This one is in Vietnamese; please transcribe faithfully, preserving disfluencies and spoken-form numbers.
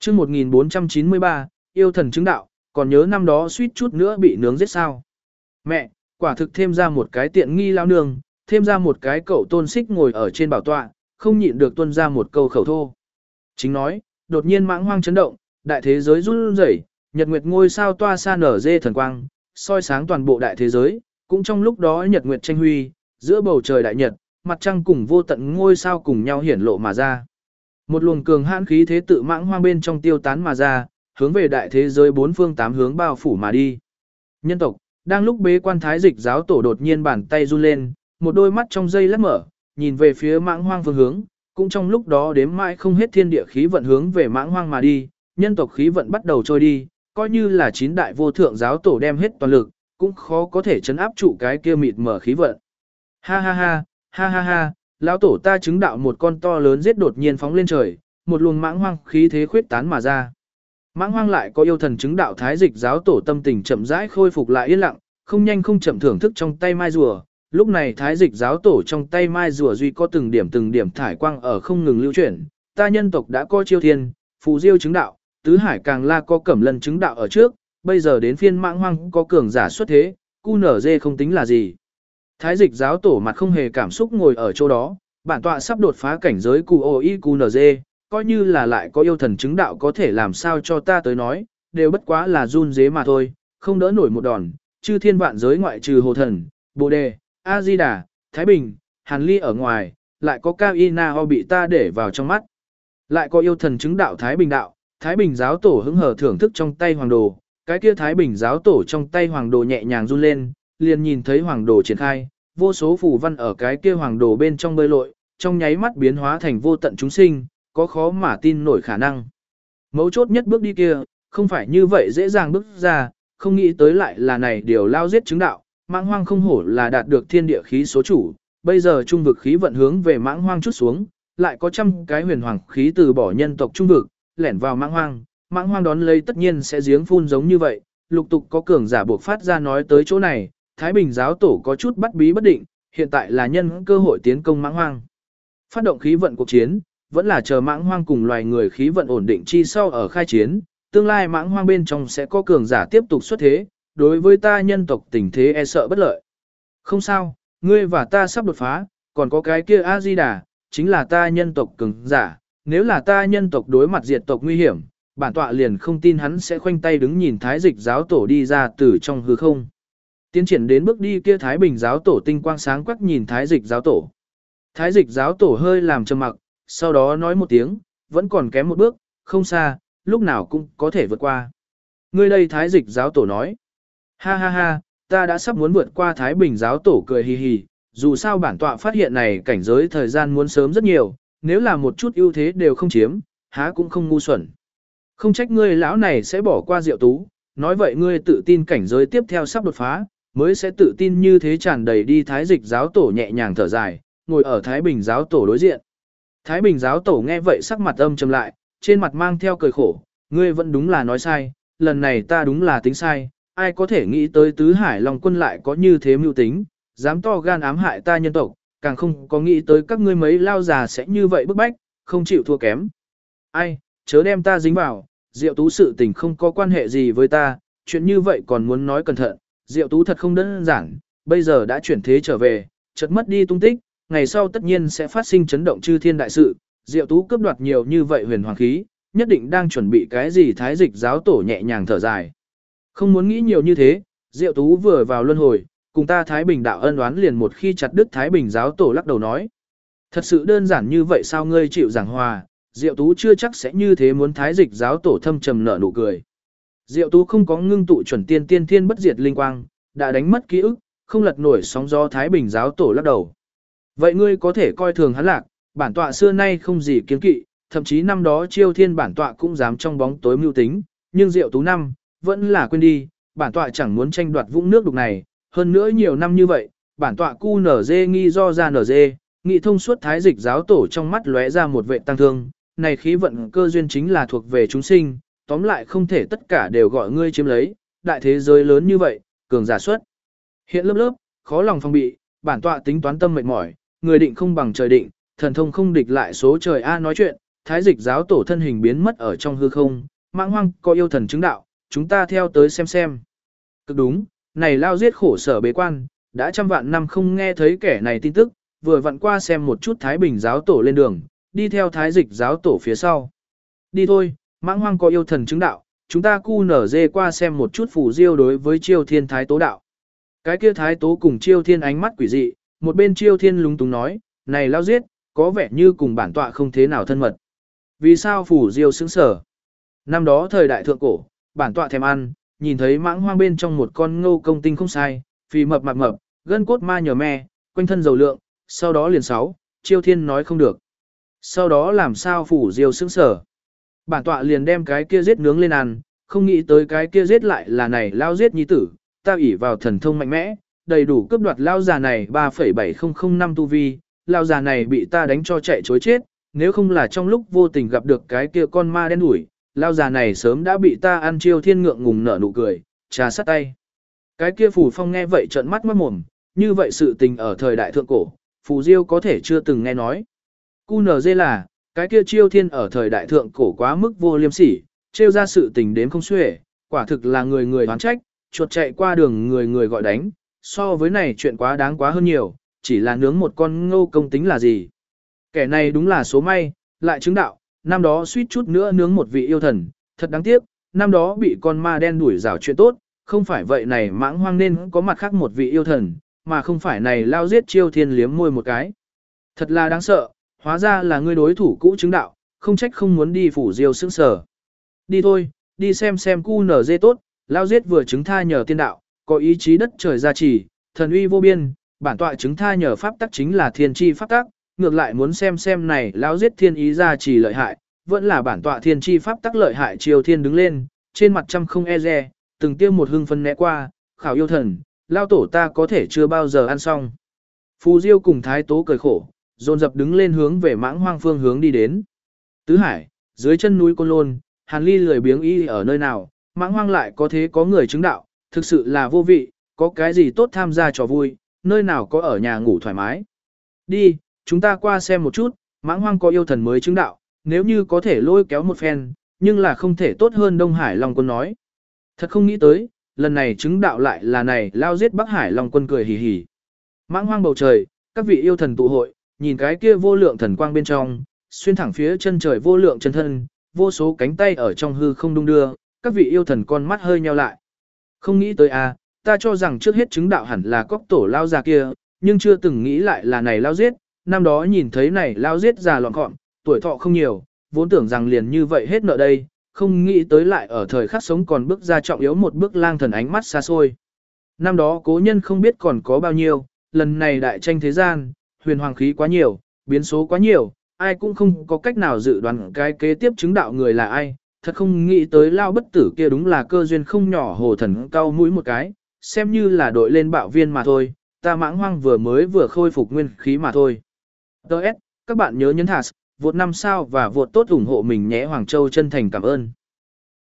chương một nghìn bốn trăm chín mươi ba, yêu thần chứng đạo, còn nhớ năm đó suýt chút nữa bị nướng giết sao. Mẹ, quả thực thêm ra một cái tiện nghi lao nương, thêm ra một cái cậu tôn xích ngồi ở trên bảo tọa, không nhịn được tuân ra một câu khẩu thô. Chính nói, đột nhiên mãng hoang chấn động, đại thế giới run rẩy, nhật nguyệt ngôi sao toa xa nở dê thần quang, soi sáng toàn bộ đại thế giới, cũng trong lúc đó nhật nguyệt tranh huy, giữa bầu trời đại nhật, mặt trăng cùng vô tận ngôi sao cùng nhau hiển lộ mà ra. Một luồng cường hãn khí thế tự mãng hoang bên trong tiêu tán mà ra, hướng về đại thế giới bốn phương tám hướng bao phủ mà đi. Nhân tộc, đang lúc bế quan thái dịch giáo tổ đột nhiên bàn tay run lên, một đôi mắt trong dây lát mở, nhìn về phía mãng hoang phương hướng, cũng trong lúc đó đếm mãi không hết thiên địa khí vận hướng về mãng hoang mà đi, nhân tộc khí vận bắt đầu trôi đi, coi như là chín đại vô thượng giáo tổ đem hết toàn lực, cũng khó có thể chấn áp trụ cái kia mịt mở khí vận. Ha ha ha, ha ha ha, lão tổ ta chứng đạo một con to lớn giết đột nhiên phóng lên trời, một luồng mãng hoang khí thế khuyết tán mà ra. Mãng hoang lại có yêu thần chứng đạo thái dịch giáo tổ tâm tình chậm rãi khôi phục lại yên lặng, không nhanh không chậm thưởng thức trong tay mai rùa. Lúc này thái dịch giáo tổ trong tay mai rùa duy có từng điểm từng điểm thải quang ở không ngừng lưu chuyển. Ta nhân tộc đã có chiêu thiên, phù diêu chứng đạo, tứ hải càng la có cẩm lân chứng đạo ở trước, bây giờ đến phiên mãng hoang có cường giả xuất thế, cu nở dê không tính là gì. Thái dịch giáo tổ mặt không hề cảm xúc ngồi ở chỗ đó, bản tọa sắp đột phá cảnh giới cu o i cu nở dê, coi như là lại có yêu thần chứng đạo có thể làm sao cho ta tới nói, đều bất quá là run dế mà thôi, không đỡ nổi một đòn, chư thiên vạn giới ngoại trừ hồ thần, bồ đề, A-di-đà, Thái Bình, Hàn Ly ở ngoài, lại có Cao Y Na Ho bị ta để vào trong mắt. Lại có yêu thần chứng đạo Thái Bình đạo, Thái Bình giáo tổ hứng hở thưởng thức trong tay hoàng đồ, cái kia Thái Bình giáo tổ trong tay hoàng đồ nhẹ nhàng run lên, liền nhìn thấy hoàng đồ triển khai, vô số phù văn ở cái kia hoàng đồ bên trong bơi lội, trong nháy mắt biến hóa thành vô tận chúng sinh, có khó mà tin nổi khả năng. Mấu chốt nhất bước đi kia, không phải như vậy dễ dàng bước ra, không nghĩ tới lại là này điều lao giết chứng đạo, mãng hoang không hổ là đạt được thiên địa khí số chủ, bây giờ trung vực khí vận hướng về mãng hoang chút xuống, lại có trăm cái huyền hoàng khí từ bỏ nhân tộc trung vực, lẻn vào mãng hoang, mãng hoang đón lấy tất nhiên sẽ giếng phun giống như vậy, lục tục có cường giả buộc phát ra nói tới chỗ này, Thái Bình giáo tổ có chút bắt bí bất định, hiện tại là nhân cơ hội tiến công mãng hoang. Phát động khí vận cuộc chiến, vẫn là chờ mãng hoang cùng loài người khí vận ổn định chi sau ở khai chiến, tương lai mãng hoang bên trong sẽ có cường giả tiếp tục xuất thế, đối với ta nhân tộc tình thế e sợ bất lợi. Không sao, ngươi và ta sắp đột phá, còn có cái kia A-di-đà, chính là ta nhân tộc cường giả, nếu là ta nhân tộc đối mặt diệt tộc nguy hiểm, bản tọa liền không tin hắn sẽ khoanh tay đứng nhìn thái dịch giáo tổ đi ra từ trong hư không. Tiến triển đến bước đi kia Thái Bình giáo tổ tinh quang sáng quắc nhìn thái dịch giáo tổ. Thái dịch giáo tổ hơi làm trầm mặc, sau đó nói một tiếng, vẫn còn kém một bước, không xa, lúc nào cũng có thể vượt qua. Ngươi đây thái dịch giáo tổ nói. Ha ha ha, ta đã sắp muốn vượt qua Thái Bình giáo tổ cười hì hì, dù sao bản tọa phát hiện này cảnh giới thời gian muốn sớm rất nhiều, nếu là một chút ưu thế đều không chiếm, há cũng không ngu xuẩn. Không trách ngươi lão này sẽ bỏ qua Diệu Tú, nói vậy ngươi tự tin cảnh giới tiếp theo sắp đột phá, mới sẽ tự tin như thế tràn đầy đi thái dịch giáo tổ nhẹ nhàng thở dài, ngồi ở Thái Bình giáo tổ đối diện. Thái Bình giáo tổ nghe vậy sắc mặt âm trầm lại, trên mặt mang theo cười khổ, ngươi vẫn đúng là nói sai, lần này ta đúng là tính sai, ai có thể nghĩ tới tứ hải long quân lại có như thế mưu tính, dám to gan ám hại ta nhân tộc, càng không có nghĩ tới các ngươi mấy lao già sẽ như vậy bức bách, không chịu thua kém. Ai, chớ đem ta dính vào, Diệu Tú sự tình không có quan hệ gì với ta, chuyện như vậy còn muốn nói cẩn thận, Diệu Tú thật không đơn giản, bây giờ đã chuyển thế trở về, chợt mất đi tung tích, ngày sau tất nhiên sẽ phát sinh chấn động chư thiên đại sự, Diệu Tú cướp đoạt nhiều như vậy huyền hoàng khí, nhất định đang chuẩn bị cái gì thái dịch giáo tổ nhẹ nhàng thở dài. Không muốn nghĩ nhiều như thế, Diệu Tú vừa vào luân hồi, cùng ta Thái Bình đạo ân oán liền một khi chặt đứt Thái Bình giáo tổ lắc đầu nói. Thật sự đơn giản như vậy sao ngươi chịu giảng hòa, Diệu Tú chưa chắc sẽ như thế muốn thái dịch giáo tổ thâm trầm nở nụ cười. Diệu Tú không có ngưng tụ chuẩn tiên tiên thiên bất diệt linh quang, đã đánh mất ký ức, không lật nổi sóng gió Thái Bình giáo tổ lắc đầu. Vậy ngươi có thể coi thường hắn lạc, bản tọa xưa nay không gì kiêng kỵ, thậm chí năm đó chiêu thiên bản tọa cũng dám trong bóng tối mưu tính, nhưng Diệu Tú năm, vẫn là quên đi, bản tọa chẳng muốn tranh đoạt vũng nước đục này, hơn nữa nhiều năm như vậy, bản tọa cu nở dê nghi do ra nở dê, nghị thông suốt thái dịch giáo tổ trong mắt lóe ra một vệ tăng thương, này khí vận cơ duyên chính là thuộc về chúng sinh, tóm lại không thể tất cả đều gọi ngươi chiếm lấy, đại thế giới lớn như vậy, cường giả xuất. Hiện lớp lớp, khó lòng phòng bị, bản tọa tính toán tâm mệt mỏi, người định không bằng trời định, thần thông không địch lại số trời A nói chuyện, thái dịch giáo tổ thân hình biến mất ở trong hư không, mãng hoang có yêu thần chứng đạo, chúng ta theo tới xem xem. Cực đúng, này lao giết khổ sở bế quan, đã trăm vạn năm không nghe thấy kẻ này tin tức, vừa vặn qua xem một chút Thái Bình giáo tổ lên đường, đi theo thái dịch giáo tổ phía sau. Đi thôi, mãng hoang có yêu thần chứng đạo, chúng ta cu nở dê qua xem một chút phù diêu đối với chiêu thiên thái tố đạo. Cái kia thái tố cùng chiêu thiên ánh mắt quỷ dị, một bên chiêu thiên lúng túng nói, này lao giết, có vẻ như cùng bản tọa không thế nào thân mật. Vì sao phù diêu sững sở? Năm đó thời đại thượng cổ, bản tọa thèm ăn, nhìn thấy mãng hoang bên trong một con ngô công tinh không sai, phì mập mạp mập, gân cốt ma nhờ me, quanh thân dầu lượng, sau đó liền sáu, chiêu thiên nói không được. Sau đó làm sao phủ diêu sững sở? Bản tọa liền đem cái kia giết nướng lên ăn, không nghĩ tới cái kia giết lại là này lao giết nhi tử, ta ỷ vào thần thông mạnh mẽ, đầy đủ cướp đoạt lao già này ba phẩy bảy không không năm tu vi, lao già này bị ta đánh cho chạy chối chết, nếu không là trong lúc vô tình gặp được cái kia con ma đen đuổi, lao già này sớm đã bị ta ăn chiêu thiên ngượng ngùng nở nụ cười, trà sắt tay. Cái kia Phù Phong nghe vậy trợn mắt mắt mồm, như vậy sự tình ở thời đại thượng cổ, Phù Diêu có thể chưa từng nghe nói. cu en giê là, cái kia chiêu thiên ở thời đại thượng cổ quá mức vô liêm sỉ, trêu ra sự tình đến không xuể, quả thực là người người oán trách, chuột chạy qua đường người người gọi đánh, so với này chuyện quá đáng quá hơn nhiều, chỉ là nướng một con ngô công tính là gì. Kẻ này đúng là số may, lại chứng đạo, năm đó suýt chút nữa nướng một vị yêu thần, thật đáng tiếc, năm đó bị con ma đen đuổi rào chuyện tốt, không phải vậy này mãng hoang nên có mặt khác một vị yêu thần, mà không phải này lao giết chiêu thiên liếm môi một cái. Thật là đáng sợ, hóa ra là ngươi đối thủ cũ chứng đạo, không trách không muốn đi phủ diêu sững sở. Đi thôi, đi xem xem cu en giê tốt, lao giết vừa chứng tha nhờ tiên đạo, có ý chí đất trời gia trì, thần uy vô biên, bản tọa chứng tha nhờ pháp tắc chính là thiên chi pháp tắc, ngược lại muốn xem xem này lao giết thiên ý gia trì lợi hại, vẫn là bản tọa thiên chi pháp tắc lợi hại. Triều thiên đứng lên, trên mặt trăm không e dè, từng tiêu một hưng phân né qua, khảo yêu thần, lao tổ ta có thể chưa bao giờ ăn xong. Phù Diêu cùng thái tố cười khổ, dồn dập đứng lên hướng về mãng hoang phương hướng đi đến. Tứ Hải, dưới chân núi Côn Lôn, Hàn Ly lười biếng y ở nơi nào, mãng hoang lại có thế có người chứng đạo, thực sự là vô vị, có cái gì tốt tham gia trò vui, nơi nào có ở nhà ngủ thoải mái. Đi, chúng ta qua xem một chút, mãng hoang có yêu thần mới chứng đạo, nếu như có thể lôi kéo một phen, nhưng là không thể tốt hơn Đông Hải Long Quân nói. Thật không nghĩ tới, lần này chứng đạo lại là này lao giết Bắc Hải Long Quân cười hì hì. Mãng hoang bầu trời, các vị yêu thần tụ hội, nhìn cái kia vô lượng thần quang bên trong, xuyên thẳng phía chân trời vô lượng chân thân, vô số cánh tay ở trong hư không đung đưa, các vị yêu thần con mắt hơi nheo lại. Không nghĩ tới à, ta cho rằng trước hết chứng đạo hẳn là cóc tổ lao già kia, nhưng chưa từng nghĩ lại là này lao giết, năm đó nhìn thấy này lao giết già lọn gọn, tuổi thọ không nhiều, vốn tưởng rằng liền như vậy hết nợ đây, không nghĩ tới lại ở thời khắc sống còn bước ra trọng yếu một bước lang thần ánh mắt xa xôi. Năm đó cố nhân không biết còn có bao nhiêu, lần này đại tranh thế gian, huyền hoàng khí quá nhiều, biến số quá nhiều, ai cũng không có cách nào dự đoán cái kế tiếp chứng đạo người là ai, thật không nghĩ tới lao bất tử kia đúng là cơ duyên không nhỏ. Hồ thần cao mũi một cái, xem như là đội lên bạo viên mà thôi, ta mãng hoang vừa mới vừa khôi phục nguyên khí mà thôi. Đợt, các bạn nhớ nhấn thả, vột năm sao và vột tốt ủng hộ mình nhé. Hoàng Châu chân thành cảm ơn.